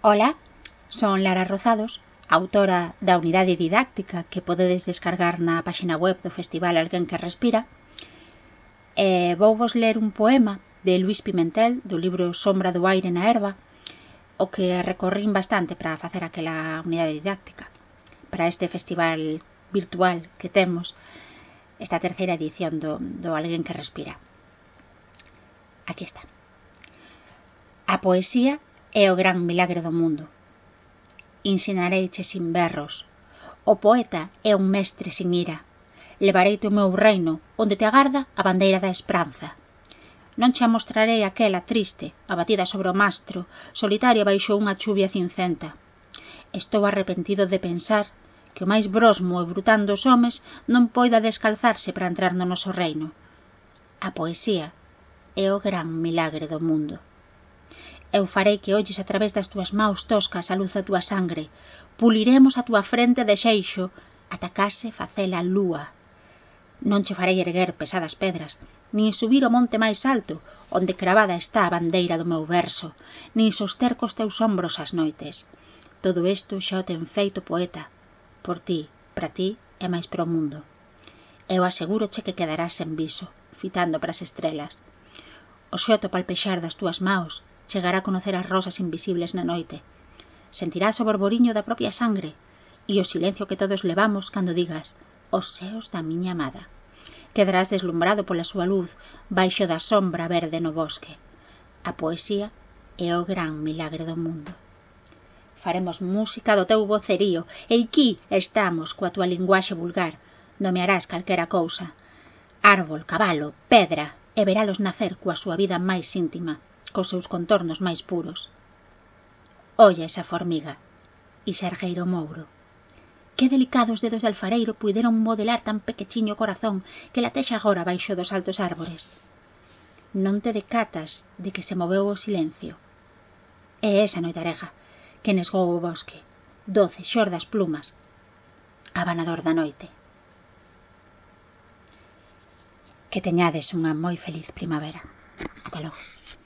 Ola, son Lara Rozados, autora da unidade didáctica que podedes descargar na páxina web do Festival Alguén que Respira. Vouvos ler un poema de Luis Pimentel do libro Sombra do aire na herba, o que recorrín bastante para facer aquela unidade didáctica, para este festival virtual que temos, esta terceira edición do Alguén que Respira. Aquí está. A poesía é o gran milagre do mundo. Insinareiche sin berros. O poeta é un mestre sin ira. Levareite o meu reino, onde te agarda a bandeira da esperanza. Non che mostrarei aquela triste, abatida sobre o mastro, solitaria baixo unha chuvia cincenta. Estou arrepentido de pensar que o máis brosmo e brután dos homes non poida descalzarse para entrar no noso reino. A poesía é o gran milagre do mundo. Eu farei que olles a través das túas maus toscas a luz da túa sangre. Puliremos a túa frente de xeixo ata case facela lúa. Non che farei erguer pesadas pedras, nin subir o monte máis alto, onde cravada está a bandeira do meu verso, nin soster cos teus ombros as noites. Todo isto xa o ten feito poeta. Por ti, para ti e máis para o mundo. Eu aseguroche que quedarás en viso, fitando para as estrelas. O xoto palpexar das túas maus chegará a conocer as rosas invisibles na noite. Sentirás o borboriño da propia sangre e o silencio que todos levamos cando digas os seos da miña amada. Quedarás deslumbrado pola súa luz baixo da sombra verde no bosque. A poesía é o gran milagre do mundo. Faremos música do teu vocerío e aquí estamos coa túa linguaxe vulgar. Nomearás calquera cousa. Árbol, cabalo, pedra, e veralos nacer coa súa vida máis íntima, cos seus contornos máis puros. Olla esa formiga, e Sergueiro Mouro. Que delicados dedos de alfareiro puideron modelar tan pequechiño corazón que latexa agora baixo dos altos árbores. Non te decatas de que se moveu o silencio. É esa noitarega que nesgou o bosque, doce xordas plumas, abanador da noite. Que teñades unha moi feliz primavera. Ata logo.